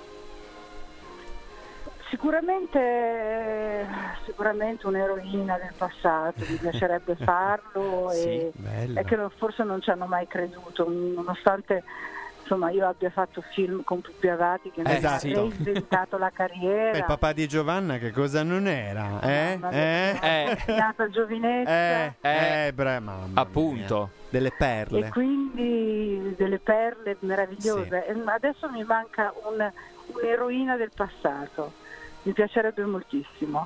Sicuramente, sicuramente un'eroina del passato, mi piacerebbe farlo Sì, e, bello. e che non- forse non ci hanno mai creduto, nonostante insomma io abbia fatto film con Pupi Avati che mi Esatto. ha reinventato la carriera. Beh, il papà di Giovanna che cosa non era? Eh? Mamma Eh? mia, Eh. nata giovinezza. Eh? Eh, Eh, bre, mamma mia. appunto. Delle perle. E quindi delle perle meravigliose. E adesso mi manca un- un'eroina del passato, mi piacerebbe moltissimo.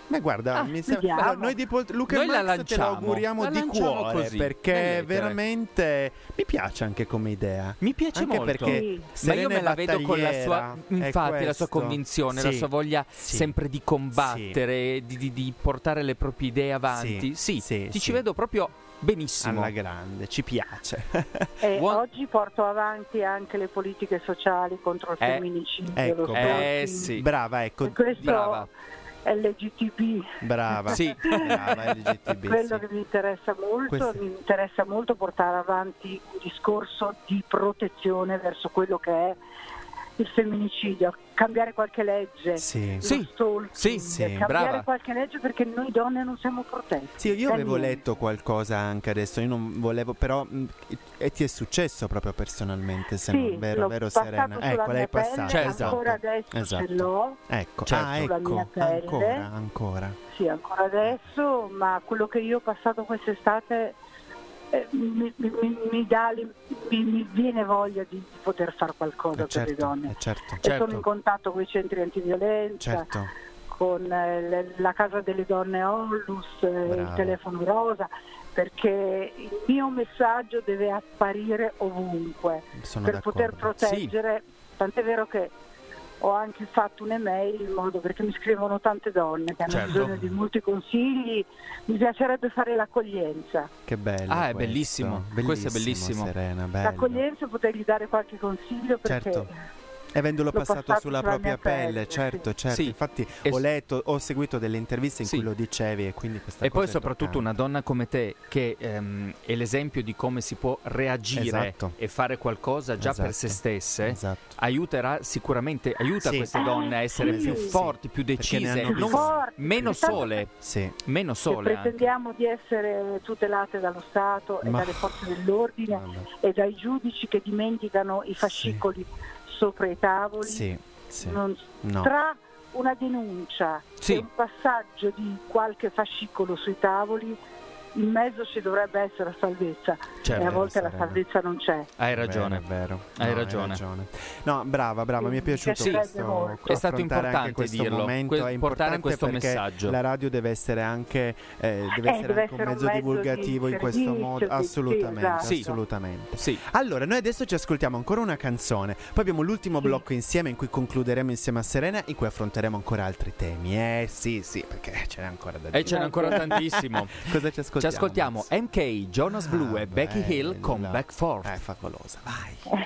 Beh, guarda, Ah, mi sembra- vediamo. allora, noi di Pol- Luca Noi e la Max te lo lanciamo, auguriamo la di lanciamo cuore così, perché nell'etere. veramente mi piace anche come idea. Mi piace Anche molto. perché Sì. Ma Serena io me è la vedo con la sua, battagliera, è infatti, la sua questo. convinzione, la Sì, sua voglia sì. sempre di combattere, di, di- di portare le proprie idee avanti. Sì, Sì, sì, ti sì. ci vedo proprio benissimo. Alla grande, ci piace. E Buon- oggi porto avanti anche le politiche sociali contro il Eh, femminicidio. ecco, lo Eh stalking. sì, Brava, ecco, E questo brava. L G T B, brava. Sì. Brava, L G T B, quello sì. che mi interessa molto, Questo- mi interessa molto portare avanti un discorso di protezione verso quello che è il femminicidio, cambiare qualche legge, Sì. lo Sì, stalking, sì, sì, cambiare brava. qualche legge perché noi donne non siamo protette. Sì, io Da avevo niente. letto qualcosa anche adesso, io non volevo, però mh, e ti è successo proprio personalmente, se Sì, non vero, l'ho vero passato Serena? sulla Ecco, mia l'hai pelle, passato, Certo. esatto. ancora adesso esatto. ce l'ho, Ecco, Certo. ah, Sulla ecco, mia pelle. ancora, ancora. sì, ancora adesso, ma quello che io ho passato quest'estate eh, mi, mi- mi- mi dà l'im- mi, mi viene voglia di, di poter fare qualcosa Eh, per le certo, donne. eh, certo, E certo. sono in contatto con i centri antiviolenza, certo. con eh, le- la casa delle donne Onlus, eh, il Brava. telefono rosa, perché il mio messaggio deve apparire ovunque Sono per d'accordo. poter proteggere, tant'è vero che ho anche fatto un'email in modo perché mi scrivono tante donne che hanno Certo. bisogno di molti consigli, mi piacerebbe fare l'accoglienza, Che bello. Ah, è questo. bellissimo. Questo è bellissimo. Serena, bello. l'accoglienza e potergli dare qualche consiglio perché Certo. E avendolo l'ho passato passato sulla sulla propria mia pelle, pelle, certo, sì. certo. Sì. Infatti E ho s- letto, ho seguito delle interviste in Sì. cui lo dicevi e quindi questa E cosa poi è soprattutto toccante. una donna come te che ehm, è l'esempio di come si può reagire Esatto. e fare qualcosa già per se Esatto. stesse, Esatto. aiuterà sicuramente, aiuta Sì. queste donne a essere Sì. più forti, più Perché ne decise, hanno non- bisogno. Forti, meno perché tanto sole, Sì. meno se sole anche. pretendiamo di essere tutelate dallo Stato e Ma- dalle forze dell'ordine Vabbè. e dai giudici che dimenticano i fascicoli sopra i tavoli, Sì, sì. non- No. tra una denuncia Sì. e un passaggio di qualche fascicolo sui tavoli in mezzo ci dovrebbe essere la salvezza Certo, e a volte la Serena. salvezza non c'è. Hai È ragione. vero, è vero. Hai No, ragione. No, brava, brava, mi è Sì, piaciuto mi piacerebbe questo. molto. È stato affrontare anche importante questo dirlo, momento, que- è portare importante questo perché messaggio. La radio deve essere anche, eh, deve Eh, essere deve anche un essere un mezzo mezzo divulgativo di in questo servizio, modo. sì, Assolutamente, sì, esatto. Sì. assolutamente. Sì. Allora, noi adesso ci ascoltiamo ancora una canzone, poi abbiamo l'ultimo Sì. blocco insieme in cui concluderemo insieme a Serena, in cui affronteremo ancora altri temi. Eh sì, sì, perché ce n'è ancora da dire. E ce n'è ancora tantissimo. Cosa ci ascoltiamo? Ci ascoltiamo M K, Jonas Blue Ah, e Becky Hill con bella. Back Forth. Eh, favolosa, vai.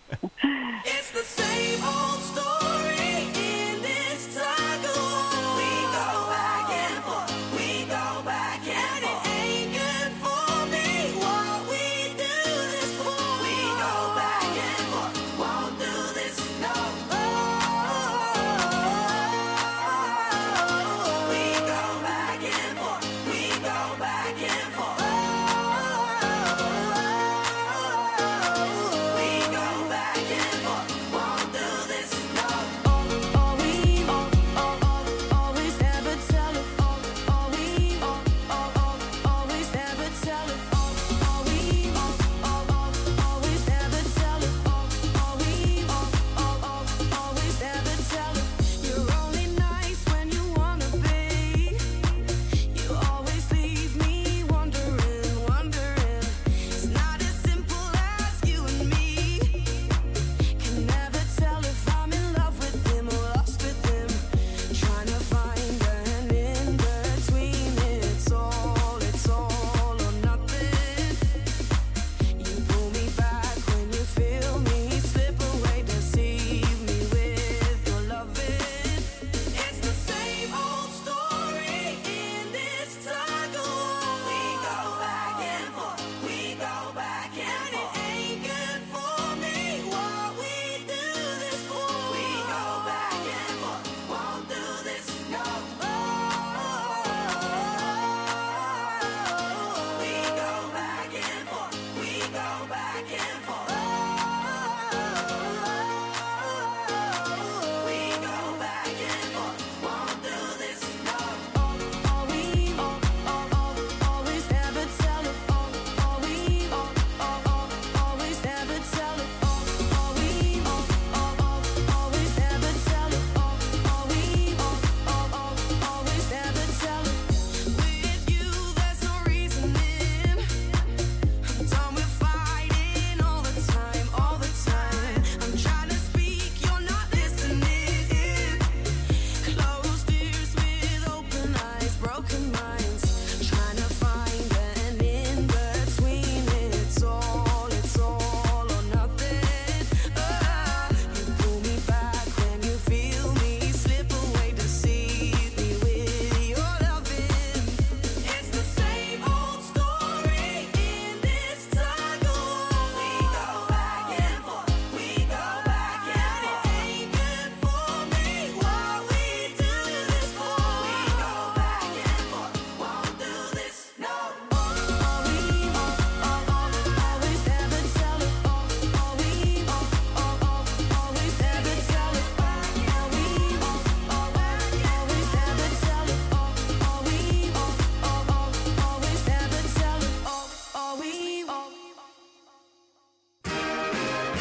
It's the same old story in this tug of war. We go back and forth, we go back and forth. It ain't good for me what we do this for. We go back and forth, won't do this, no. We go back and forth, we go back and forth. We go back and forth, won't do this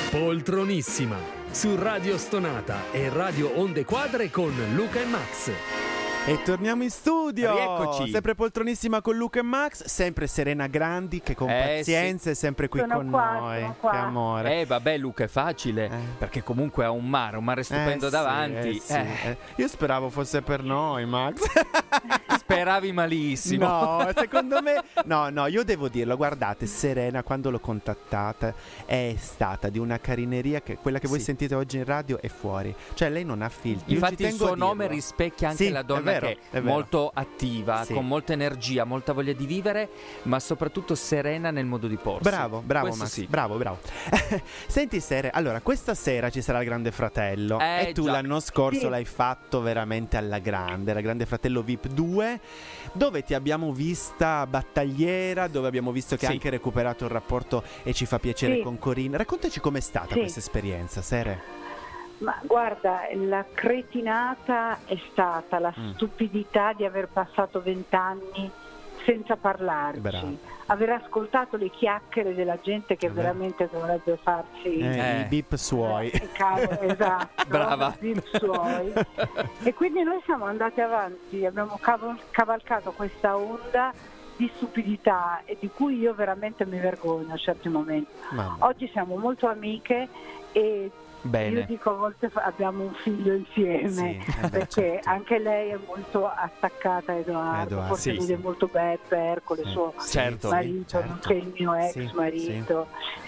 Poltronissima su Radio Stonata e Radio Onde Quadre con Luca e Max. E torniamo in studio. Rieccoci. Sempre poltronissima con Luca e Max, sempre Serena Grandi che con Eh, pazienza è sempre qui Sono con qua, noi. sono qua. Che amore. Eh vabbè Luca, è facile, Eh. perché comunque ha un mare, un mare stupendo Eh sì, davanti. eh sì, Eh, eh. Io speravo fosse per noi, Max. Speravi malissimo. No, secondo me no, no, io devo dirlo, guardate, Serena quando l'ho contattata è stata di una carineria che quella che voi Sì. sentite oggi in radio è fuori. Cioè lei non ha filtri. Io ci Infatti il tengo a suo nome dirlo. rispecchia anche Sì, la è donna vero, che è è vero. molto attiva, Sì. con molta energia, molta voglia di vivere, ma soprattutto serena nel modo di porsi. Bravo, bravo Questo Max, sì. bravo, bravo. Senti Sere, allora questa sera ci sarà il Grande Fratello Eh, e tu già. l'anno scorso Sì. l'hai fatto veramente alla grande, la Grande Fratello V I P due, dove ti abbiamo vista battagliera, dove abbiamo visto che Sì. hai anche recuperato il rapporto e ci fa piacere Sì. con Corinne. Raccontaci com'è stata Sì. questa esperienza, Sere. Ma guarda, la cretinata è stata la Mm. stupidità di aver passato vent'anni senza parlarci, Brava. aver ascoltato le chiacchiere della gente che È vero. veramente dovrebbe farsi Eh, Eh. I bip suoi. eh, cavolo, esatto, Brava. i suoi. E quindi noi siamo andati avanti, abbiamo caval- cavalcato questa onda di stupidità e di cui io veramente mi vergogno a certi momenti. Mamma. Oggi siamo molto amiche e Bene. io dico a volte fa- abbiamo un figlio insieme, Sì, eh beh, perché certo. anche lei è molto attaccata a Edoardo, Edoardo, forse sì, vede sì. molto Bepper con il Sì. suo Certo. marito, certo. nonché il mio ex Sì, marito.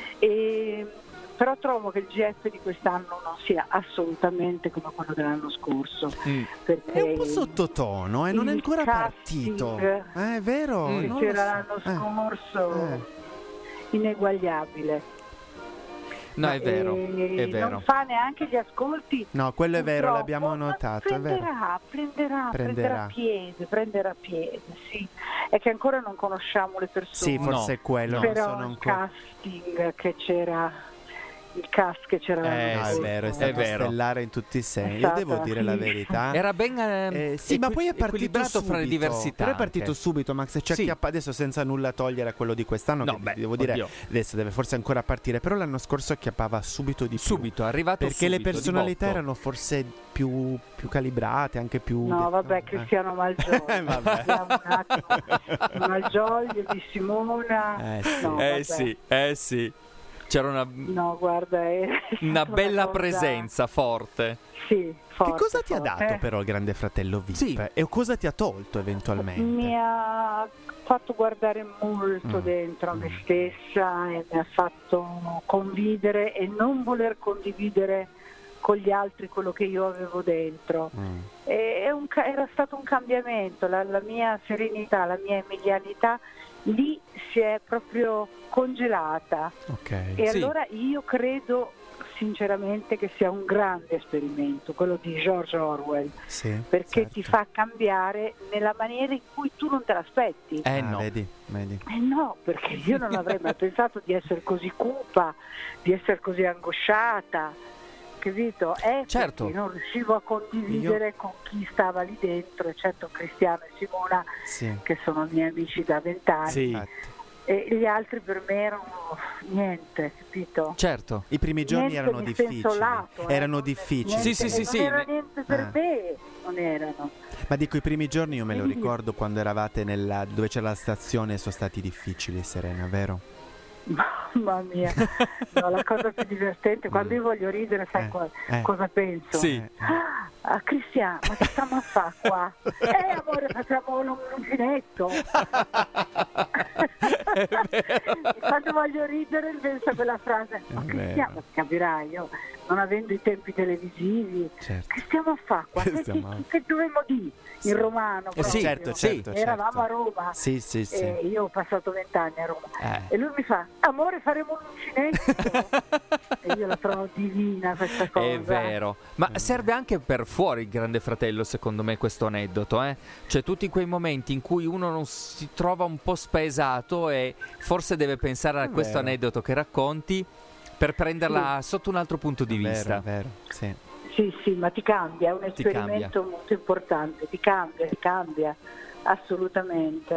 E, però trovo che il G F di quest'anno non sia assolutamente come quello dell'anno scorso. Mm. Perché È un po' sottotono, eh, non è il ancora casting partito. Eh, è vero? Mm. che non lo c'era so. l'anno Eh. scorso Eh. ineguagliabile. No, è vero, E è vero. non fa neanche gli ascolti. No, quello è vero, purtroppo, l'abbiamo ma notato, è vero. prenderà, prenderà, Prenderà. prenderà piede, prenderà piede, sì. È che ancora non conosciamo le persone. Sì, forse No, è quello. no. non però sono il ancora... casting che c'era, il cast che c'era l'anno Eh, No, è scorso. vero, è È stato vero. stellare in tutti i sensi. È Io stata devo dire la sì. verità. Era ben Eh, sì, ma poi è partito equilibrato subito. fra le diversità. Però è partito anche. subito, Max. E ci Sì. acchiappa adesso senza nulla togliere a quello di quest'anno. No, che beh, devo dire, oddio. adesso deve forse ancora partire. Però l'anno scorso acchiappava subito di più. Subito, è arrivato Perché le subito, di personalità botto. erano forse più, più calibrate, anche più. No, vabbè, eh. Cristiano Malgioglio. Eh, vabbè. Parliamo un attimo. Malgioglio di Simona. Eh, sì. No, Eh vabbè. sì, eh sì. C'era una, No, guarda, è una stata bella cosa- presenza forte. Sì, forte, Che cosa ti ha forte. dato però il Grande Fratello V I P? Sì. E cosa ti ha tolto eventualmente? Mi ha fatto guardare molto Mm. dentro a me Mm. stessa e mi ha fatto condividere e non voler condividere con gli altri quello che io avevo dentro. Mm. E è un ca- era stato un cambiamento, la, la mia serenità, la mia emilianità lì si è proprio congelata. Ok. E Sì. allora io credo sinceramente che sia un grande esperimento, quello di George Orwell, Sì, perché certo. ti fa cambiare nella maniera in cui tu non te l'aspetti. Eh Ah, no. vedi, vedi. Eh no, perché io non avrei mai pensato di essere così cupa, di essere così angosciata, capito? Eh, Certo. perché non riuscivo a condividere con chi stava lì dentro, eccetto Cristiano e Simona, Sì. che sono miei amici da vent'anni, Sì, Infatti. e gli altri per me erano niente, capito? certo. I primi giorni Niente erano nel difficili. senso lato, eh, erano non- difficili. Sì, sì, sì, non sì, era ne- niente per Ah. me, non erano. Ma dico, i primi giorni io me lo Sì. ricordo quando eravate nella, dove c'era la stazione, sono stati difficili, Serena, vero? Mamma mia, no, la cosa più divertente, quando io voglio ridere, sai Eh, qua- eh. cosa penso? Sì. Eh, Ah, Cristiano, ma che stiamo a fare qua? Eh amore, facciamo un uncinetto. E quando voglio ridere penso a quella frase, ma È Cristiano, vero. capirai, io non avendo i tempi televisivi, certo. che stiamo a fare qua? Che Che, stiamo a- che, che dovremmo dire in romano? Eh sì, proprio? certo, certo, Eravamo certo. a Roma. Sì, sì, sì. E io ho passato vent'anni a Roma. Eh. E lui mi fa, amore, faremo un uncinetto. E io la trovo divina questa cosa. È vero, ma serve anche per fuori il Grande Fratello, secondo me, questo aneddoto, eh? Cioè tutti quei momenti in cui uno non si trova un po' spaesato e forse deve pensare a È questo vero. aneddoto che racconti per prenderla sotto un altro punto di È vero, vista. è vero, sì. Sì, sì, ma ti cambia, è un Ti esperimento molto importante, ti cambia, ti cambia, assolutamente.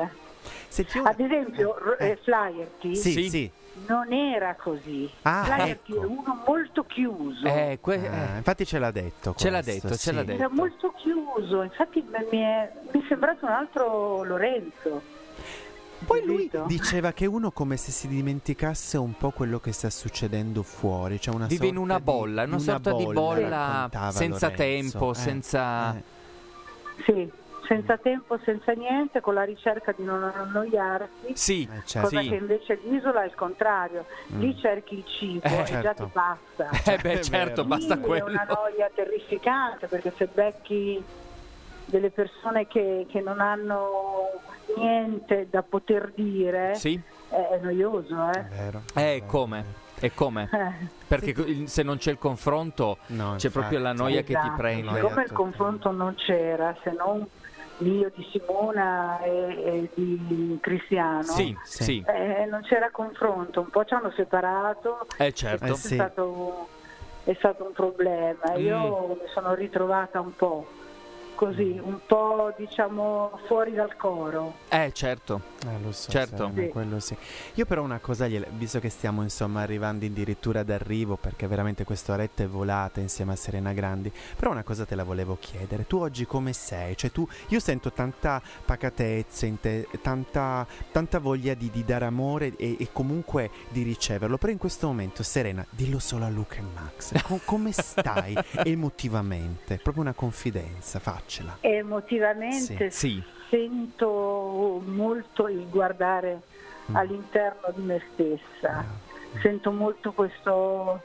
Senti, io- Ad esempio, r- Eh. eh, Flaherty Sì, Sì. sì. non era così. Ah, Flaherty ecco. è uno molto chiuso. Eh, que- Ah, eh. infatti ce l'ha detto. Ce l'ha questo, detto, ce l'ha sì. detto. Era molto chiuso, infatti m- mi è, mi è sembrato un altro Lorenzo. Poi lui Capito? diceva che uno come se si dimenticasse un po' quello che sta succedendo fuori, cioè una Vive in sorta una di- bolla, una sorta di bolla raccontava senza Lorenzo. tempo, Eh, senza... eh. Sì, senza tempo, senza niente, con la ricerca di non annoiarsi. Sì, Eh, certo. Cosa sì. che invece l'isola è il contrario, lì cerchi il cibo Eh, e già certo. ti basta. Eh beh, È certo, vero. basta Lì è quello. una noia terrificante perché se becchi delle persone che, che non hanno niente da poter dire Sì, è, è noioso, È eh. vero. eh, come? E come? Eh, Perché il- se non c'è il confronto No, c'è infatti. proprio la noia che ti esatto. prende. Noia Siccome il totale. confronto non c'era, se non l'io di Simona e, e di Cristiano, Sì, Sì. sì, eh, non c'era confronto, un po' ci hanno separato, eh certo. Eh, sì. è, stato, è stato un problema. Io Mm. mi sono ritrovata un po' così, un po' diciamo fuori dal coro. Eh certo. Eh, lo so, Certo. Serena, Sì. quello sì. Io però una cosa, gliela- visto che stiamo insomma arrivando addirittura d'arrivo, perché veramente questa oretta è volata insieme a Serena Grandi, però una cosa te la volevo chiedere. Tu oggi come sei? Cioè tu, io sento tanta pacatezza in te, tanta, tanta voglia di, di dare amore e, e comunque di riceverlo, però in questo momento, Serena, dillo solo a Luca e Max, Co- come stai emotivamente? Proprio una confidenza, faccela. Emotivamente Sì. sento molto il guardare Mm. all'interno di me stessa, Ah. sento molto questo,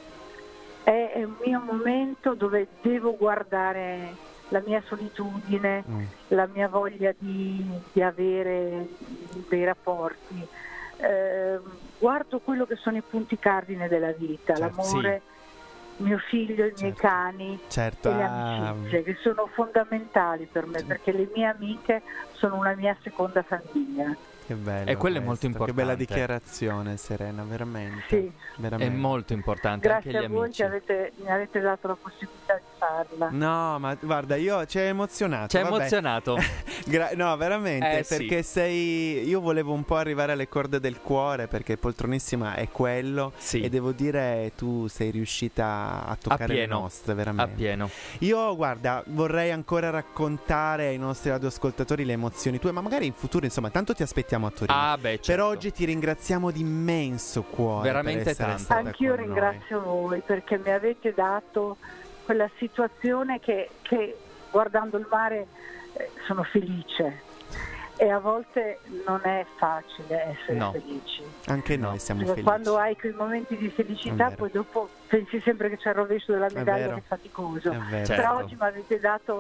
è, è un mio momento dove devo guardare la mia solitudine, Mm. la mia voglia di, di avere dei rapporti. Eh, guardo quello che sono i punti cardine della vita, Certo, l'amore, mio figlio, i miei Certo. cani Certo, e le ah, amicizie che sono fondamentali per me, perché le mie amiche sono una mia seconda famiglia. che bello. E quello è molto questo, Che bella importante. dichiarazione, Serena, veramente. Sì. È veramente. molto importante Grazie anche gli a voi amici. che avete, mi avete dato la possibilità di farla. No, ma guarda, io ci hai emozionato. Ci ha vabbè. emozionato. Gra- no, veramente, Eh, sì. perché sei... Io volevo un po' arrivare alle corde del cuore, perché Poltronissima è quello. Sì. E devo dire, tu sei riuscita a toccare le pieno. nostre, A veramente. pieno. Io, guarda, vorrei ancora raccontare ai nostri radioascoltatori le emozioni tue, ma magari in futuro, insomma, tanto ti aspettiamo a Torino. Ah, beh, certo. Per oggi ti ringraziamo di immenso cuore. Veramente per essere tanto. stata Anch'io con noi. ringrazio voi perché mi avete dato quella situazione che, che guardando il mare eh, sono felice e a volte non è facile essere No. felici. Anche No. noi siamo Perché felici. quando hai quei momenti di È felicità vero. poi dopo pensi sempre che c'è il rovescio della medaglia vero. che è faticoso. È vero. Certo. Però oggi mi avete dato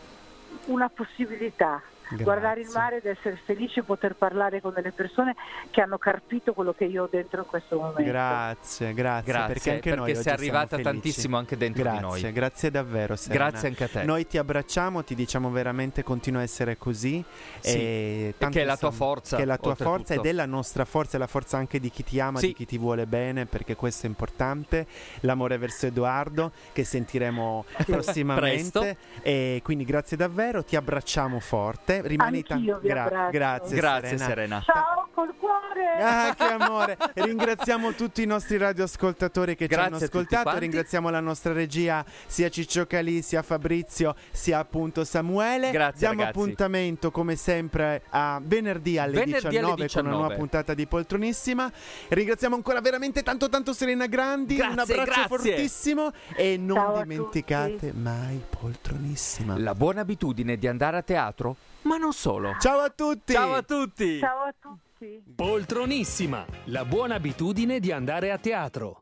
una possibilità. Grazie. Guardare il mare ed essere felici e poter parlare con delle persone che hanno carpito quello che io ho dentro in questo momento. Grazie, grazie, Grazie, perché anche noi perché oggi sei arrivata siamo felici. tantissimo anche dentro grazie, di noi. Grazie davvero, Serena. Grazie anche a te. Noi ti abbracciamo, ti diciamo veramente continua a essere così. Sì. E tanto, che è la tua insomma, forza, Che è la tua oltretutto. forza ed è la nostra forza, è la forza anche di chi ti ama, Sì. di chi ti vuole bene, perché questo è importante. L'amore verso Edoardo, che sentiremo prossimamente. Presto. E quindi grazie davvero, ti abbracciamo forte. Rimani Anch'io vi abbraccio. Grazie, Grazie, Serena. Serena. Ciao col cuore! Ah, che amore! Ringraziamo tutti i nostri radioascoltatori che Grazie ci hanno a tutti ascoltato. quanti. Ringraziamo la nostra regia, sia Ciccio Calì, sia Fabrizio, sia appunto Samuele. Grazie, Diamo ragazzi. appuntamento come sempre a venerdì alle, Venerdì alle diciannove, con una diciannove. nuova puntata di Poltronissima. Ringraziamo ancora veramente tanto tanto Serena Grandi. Un Grazie, abbraccio grazie. fortissimo e non Ciao a dimenticate tutti. mai Poltronissima. La buona abitudine di andare a teatro, ma non solo. Ciao a tutti! Ciao a tutti. Ciao a tutti! Poltronissima, la buona abitudine di andare a teatro.